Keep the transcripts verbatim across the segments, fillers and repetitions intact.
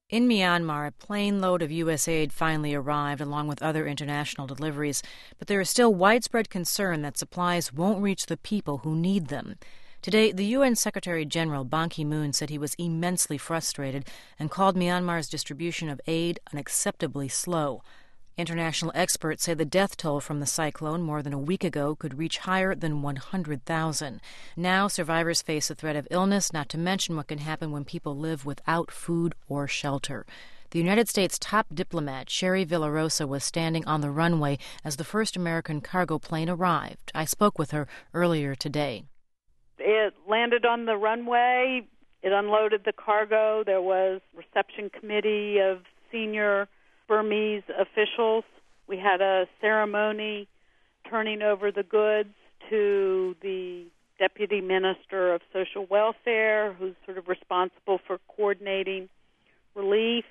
In Myanmar, a plane load of U S aid finally arrived, along with other international deliveries, but there is still widespread concern that supplies won't reach the people who need them. Today, the U N Secretary-General Ban Ki-moon said he was immensely frustrated and called Myanmar's distribution of aid unacceptably slow. International experts say the death toll from the cyclone more than a week ago could reach higher than one hundred thousand. Now, survivors face the threat of illness, not to mention what can happen when people live without food or shelter. The United States' top diplomat, Sherry Villarosa, was standing on the runway as the first American cargo plane arrived. I spoke with her earlier today. It landed on the runway. It unloaded the cargo. There was a reception committee of senior Burmese officials. We had a ceremony turning over the goods to the Deputy Minister of Social Welfare, who's sort of responsible for coordinating relief.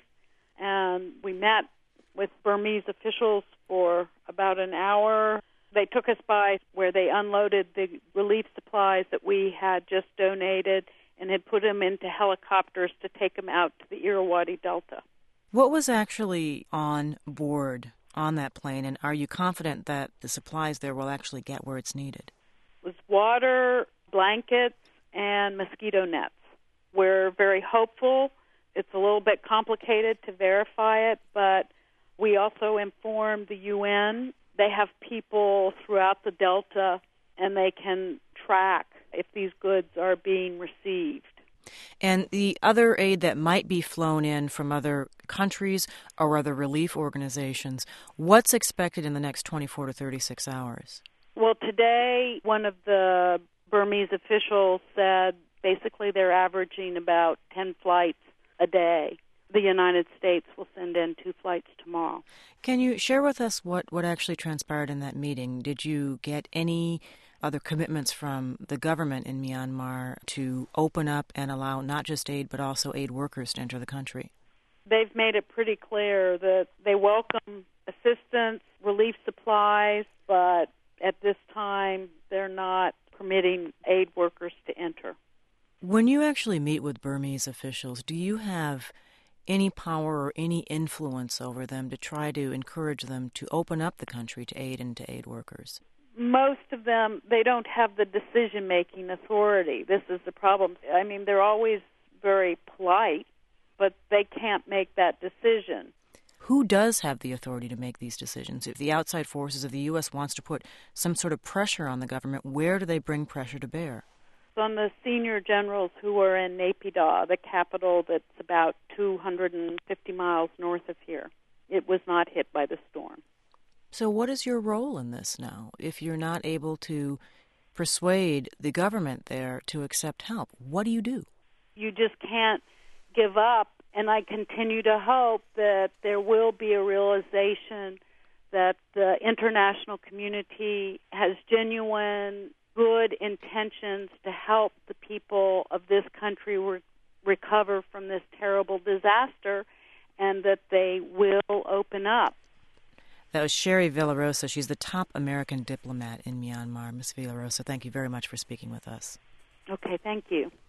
And we met with Burmese officials for about an hour. They took us by where they unloaded the relief supplies that we had just donated and had put them into helicopters to take them out to the Irrawaddy Delta. What was actually on board on that plane, and are you confident that the supplies there will actually get where it's needed? It was water, blankets, and mosquito nets. We're very hopeful. It's a little bit complicated to verify it, but we also informed the U N. They have people throughout the Delta, and they can track if these goods are being received. And the other aid that might be flown in from other countries or other relief organizations, what's expected in the next twenty-four to thirty-six hours? Well, today, one of the Burmese officials said basically they're averaging about ten flights a day. The United States will send in two flights tomorrow. Can you share with us what, what actually transpired in that meeting? Did you get any other commitments from the government in Myanmar to open up and allow not just aid but also aid workers to enter the country? They've made it pretty clear that they welcome assistance, relief supplies, but at this time they're not permitting aid workers to enter. When you actually meet with Burmese officials, do you have any power or any influence over them to try to encourage them to open up the country to aid and to aid workers? Most of them, they don't have the decision-making authority. This is the problem. I mean, they're always very polite, but they can't make that decision. Who does have the authority to make these decisions? If the outside forces of the U S wants to put some sort of pressure on the government, where do they bring pressure to bear? On the senior generals who are in Naypyidaw, the capital that's about two hundred fifty miles north of here. It was not hit by the storm. So what is your role in this now? If you're not able to persuade the government there to accept help, what do you do? You just can't give up, and I continue to hope that there will be a realization that the international community has genuine good intentions to help the people of this country re- recover from this terrible disaster, and that they will open up. That was Sherry Villarosa. She's the top American diplomat in Myanmar. Miz Villarosa, thank you very much for speaking with us. Okay, thank you.